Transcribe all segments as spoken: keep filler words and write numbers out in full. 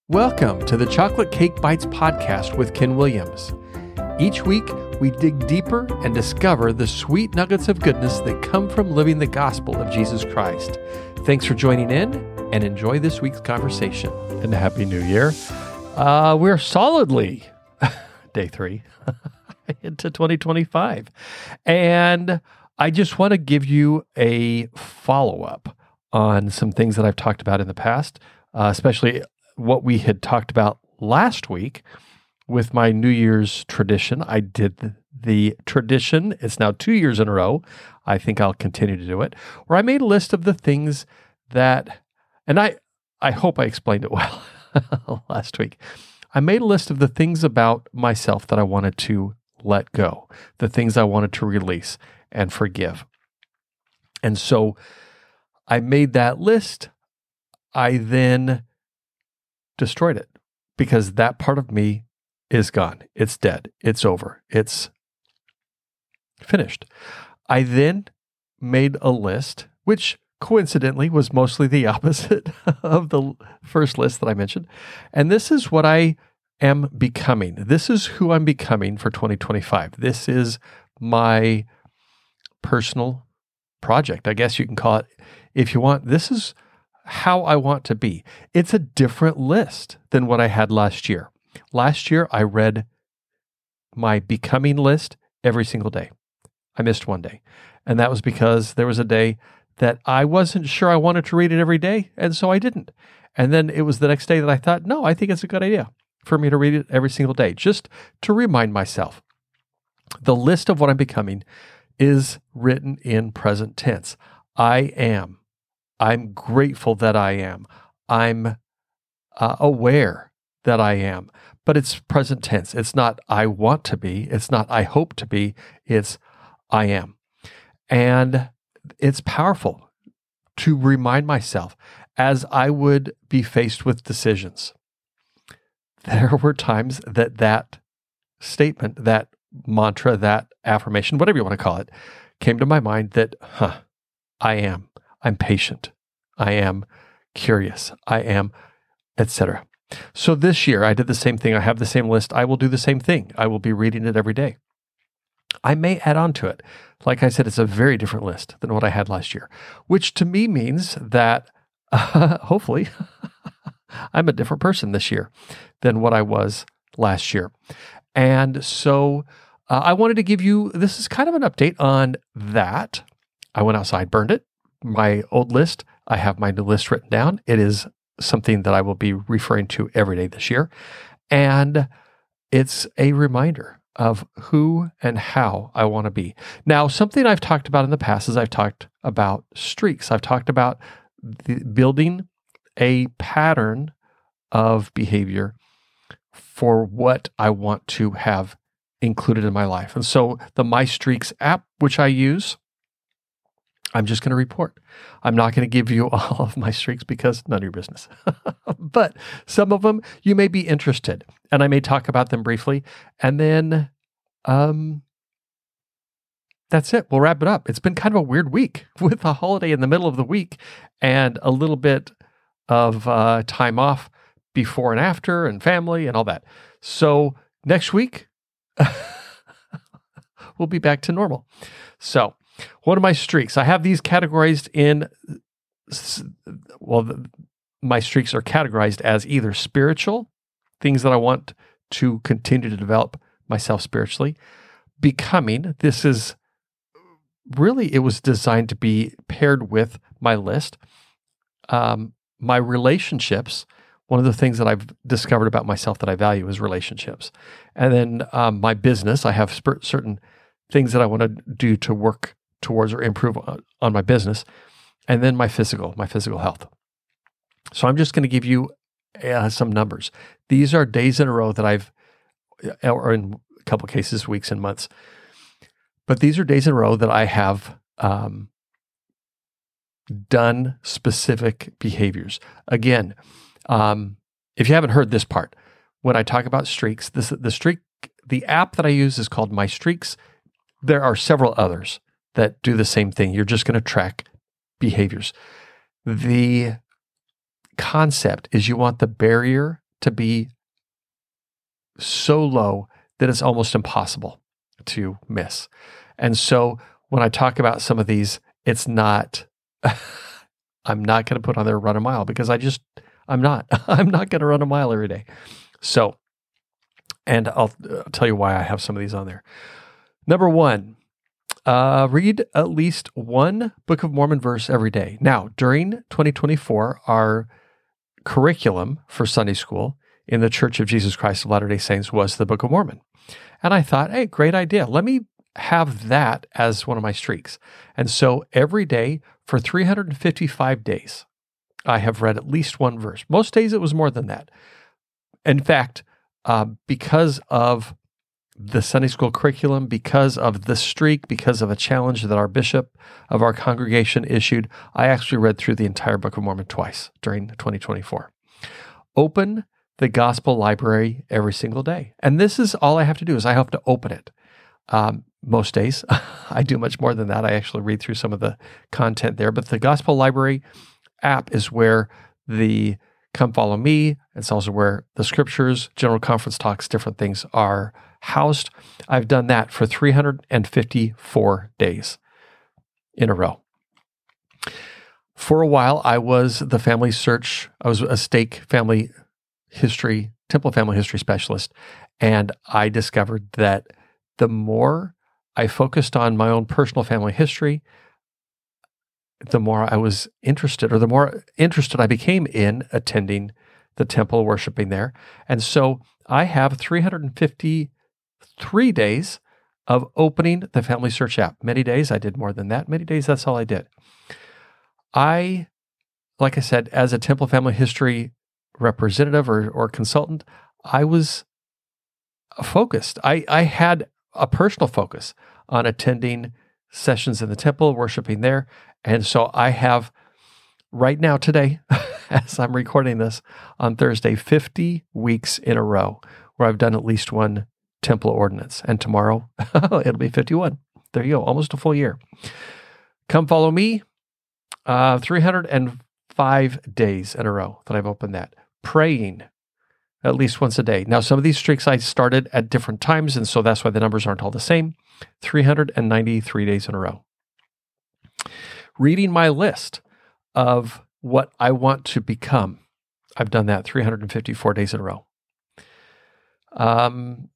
Welcome to the Chocolate Cake Bites podcast with Ken Williams. Each week, we dig deeper and discover the sweet nuggets of goodness that come from living the gospel of Jesus Christ. Thanks for joining in and enjoy this week's conversation. And Happy New Year. Uh, we're solidly, day three, into twenty twenty-five. And I just want to give you a follow-up on some things that I've talked about in the past, uh, especially what we had talked about last week with my New Year's tradition. I did the tradition. It's now two years in a row. I think I'll continue to do it, where I made a list of the things that, and I, I hope I explained it well last week. I made a list of the things about myself that I wanted to let go, the things I wanted to release and forgive. And so I made that list. I then destroyed it because that part of me is gone. It's dead. It's over. It's finished. I then made a list, which coincidentally was mostly the opposite of the first list that I mentioned. And this is what I am becoming. This is who I'm becoming for twenty twenty-five. This is my personal project, I guess you can call it if you want. This is how I want to be. It's a different list than what I had last year. Last year, I read my becoming list every single day. I missed one day. And that was because there was a day that I wasn't sure I wanted to read it every day, and so I didn't. And then it was the next day that I thought, no, I think it's a good idea for me to read it every single day, just to remind myself. The list of what I'm becoming is written in present tense. I am. I'm grateful that I am. I'm uh, aware that I am. But it's present tense. It's not I want to be. It's not I hope to be. It's I am. And it's powerful to remind myself as I would be faced with decisions. There were times that that statement, that mantra, that affirmation, whatever you want to call it, came to my mind that, huh, I am. I'm patient. I am curious. I am, et cetera. So this year, I did the same thing. I have the same list. I will do the same thing. I will be reading it every day. I may add on to it. Like I said, it's a very different list than what I had last year, which to me means that uh, hopefully I'm a different person this year than what I was last year. And so uh, I wanted to give you, this is kind of an update on that. I went outside, burned it. My old list, I have my new list written down. It is something that I will be referring to every day this year. And it's a reminder of who and how I want to be. Now, something I've talked about in the past is I've talked about streaks. I've talked about the, building a pattern of behavior for what I want to have included in my life. And so the My Streaks app, which I use, I'm just going to report. I'm not going to give you all of my streaks because none of your business. But some of them you may be interested, and I may talk about them briefly. And then um, that's it. We'll wrap it up. It's been kind of a weird week with a holiday in the middle of the week and a little bit of uh, time off before and after and family and all that. So next week, we'll be back to normal. So what are my streaks? I have these categorized in, well, the, my streaks are categorized as either spiritual, things that I want to continue to develop myself spiritually. Becoming, this is really, it was designed to be paired with my list. Um, my relationships, one of the things that I've discovered about myself that I value is relationships. And then um, my business, I have sp- certain things that I want to do to work towards or improve on, on my business, and then my physical, my physical health. So I'm just going to give you uh, some numbers. These are days in a row that I've, or in a couple of cases, weeks and months, but these are days in a row that I have um, done specific behaviors. Again, um, if you haven't heard this part, when I talk about streaks, this the streak, the app that I use is called My Streaks. There are several others that do the same thing. You're just going to track behaviors. The concept is you want the barrier to be so low that it's almost impossible to miss. And so when I talk about some of these, it's not, I'm not going to put on there run a mile because I just, I'm not, I'm not going to run a mile every day. So, and I'll, I'll tell you why I have some of these on there. Number one, uh, read at least one Book of Mormon verse every day. Now, during twenty twenty-four, our curriculum for Sunday school in the Church of Jesus Christ of Latter-day Saints was the Book of Mormon. And I thought, hey, great idea. Let me have that as one of my streaks. And so every day for three hundred fifty-five days, I have read at least one verse. Most days it was more than that. In fact, uh, because of the Sunday school curriculum, because of the streak, because of a challenge that our bishop of our congregation issued, I actually read through the entire Book of Mormon twice during twenty twenty-four. Open the gospel library every single day. And this is all I have to do is I have to open it. Um, most days, I do much more than that. I actually read through some of the content there, but the gospel library app is where the Come Follow Me, it's also where the scriptures, general conference talks, different things are housed. I've done that for three hundred fifty-four days in a row. For a while, I was the family search, I was a stake family history, temple family history specialist, and I discovered that the more I focused on my own personal family history, the more I was interested, or the more interested I became in attending the temple, worshiping there. And so I have three hundred fifty-three days of opening the Family Search app. Many days I did more than that. Many days that's all I did. I, like I said, as a temple family history representative or, or consultant, I was focused. I, I had a personal focus on attending sessions in the temple, worshiping there. And so I have right now today, as I'm recording this on Thursday, fifty weeks in a row where I've done at least one temple ordinance. And tomorrow it'll be fifty-one. There you go, almost a full year. Come Follow Me, uh, three hundred five days in a row that I've opened that. Praying at least once a day. Now, some of these streaks I started at different times, and so that's why the numbers aren't all the same. three hundred ninety-three days in a row. Reading my list of what I want to become. I've done that three hundred fifty-four days in a row. Um,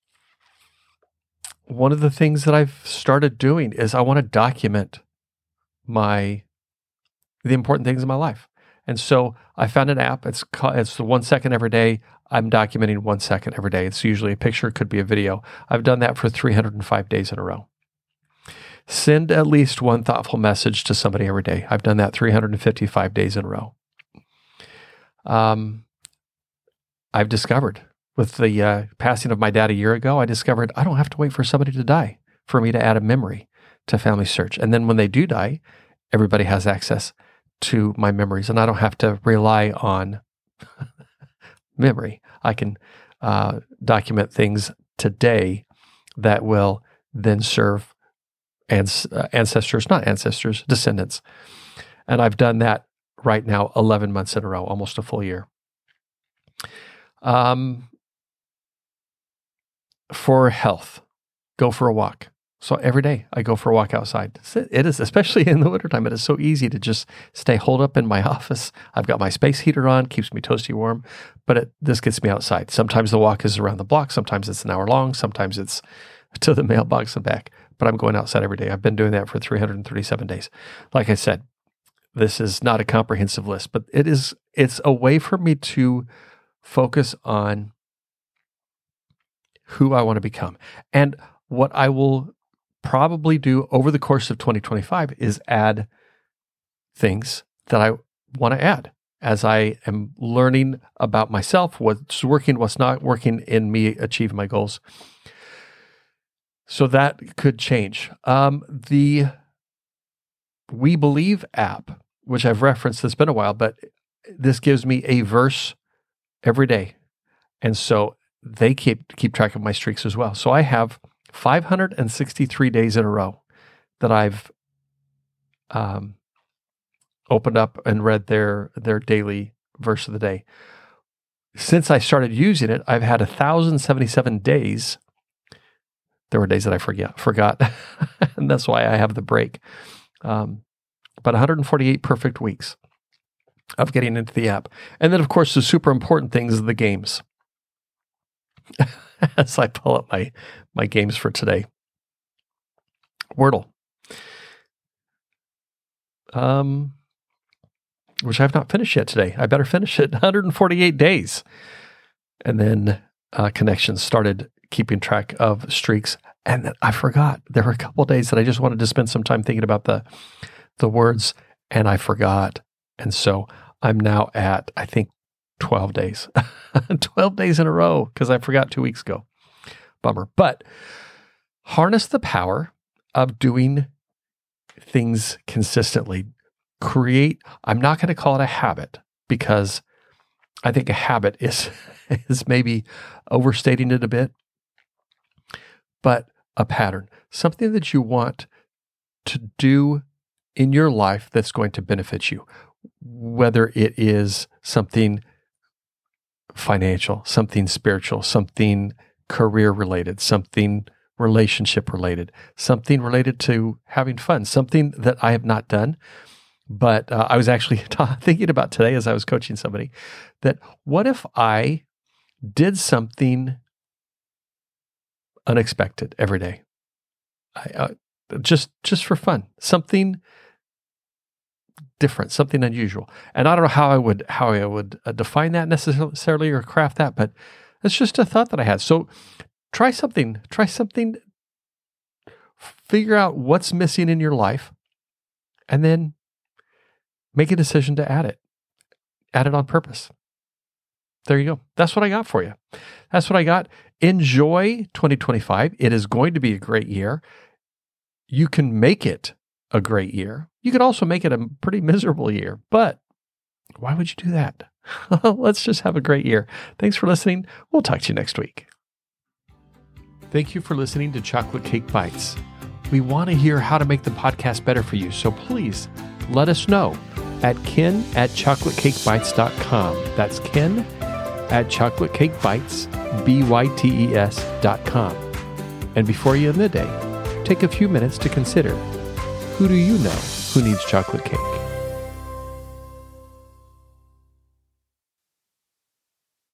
one of the things that I've started doing is I want to document my the important things in my life. And so I found an app. It's called, it's the one second every day. I'm documenting one second every day. It's usually a picture, could be a video. I've done that for three hundred five days in a row. Send at least one thoughtful message to somebody every day. I've done that three hundred fifty-five days in a row. Um, I've discovered with the uh, passing of my dad a year ago, I discovered I don't have to wait for somebody to die for me to add a memory to Family Search. And then when they do die, everybody has access to my memories, and I don't have to rely on memory. I can uh, document things today that will then serve ans- uh, ancestors, not ancestors, descendants. And I've done that right now eleven months in a row, almost a full year. Um, for health, go for a walk. So every day I go for a walk outside. It is, especially in the wintertime, it is so easy to just stay holed up in my office. I've got my space heater on, keeps me toasty warm, but it, this gets me outside. Sometimes the walk is around the block. Sometimes it's an hour long. Sometimes it's to the mailbox and back, but I'm going outside every day. I've been doing that for three hundred thirty-seven days. Like I said, this is not a comprehensive list, but it is, it's a way for me to focus on who I want to become. And what I will probably do over the course of twenty twenty-five is add things that I want to add as I am learning about myself, what's working, what's not working in me achieving my goals. So that could change. Um, the We Believe app, which I've referenced, it's been a while, but this gives me a verse every day. And so they keep keep track of my streaks as well. So I have five hundred sixty-three days in a row that I've um, opened up and read their their daily verse of the day. since I started using it, I've had one thousand seventy-seven days. There were days that I forget, forgot, and that's why I have the break. Um, but one hundred forty-eight perfect weeks of getting into the app. And then, of course, the super important things are the games. As I pull up my, my games for today. Wordle. Um, which I've not finished yet today. I better finish it. one hundred forty-eight days. And then uh, Connections started keeping track of streaks. And I forgot. There were a couple of days that I just wanted to spend some time thinking about the the words, and I forgot. And so I'm now at, I think, twelve days. twelve days in a row because I forgot two weeks ago. Bummer. But harness the power of doing things consistently. Create, I'm not going to call it a habit because I think a habit is, is maybe overstating it a bit, but a pattern, something that you want to do in your life that's going to benefit you, whether it is something financial, something spiritual, something career related, something relationship related, something related to having fun, something that I have not done. But uh, I was actually ta- thinking about today as I was coaching somebody that what if I did something unexpected every day, I, uh, just just for fun, something different, something unusual. And I don't know how I would how I would uh, define that necessarily or craft that, but it's just a thought that I had. So try something, try something, figure out what's missing in your life, and then make a decision to add it. Add it on purpose. There you go. That's what I got for you. That's what I got. Enjoy twenty twenty-five. It is going to be a great year. You can make it a great year. You could also make it a pretty miserable year, but why would you do that? Let's just have a great year. Thanks for listening. We'll talk to you next week. Thank you for listening to Chocolate Cake Bites. We want to hear how to make the podcast better for you, so please let us know at ken at chocolate cake bites dot com. That's ken at chocolate cake bites, B Y T E S dot com. And before you end the day, take a few minutes to consider, who do you know who needs chocolate cake?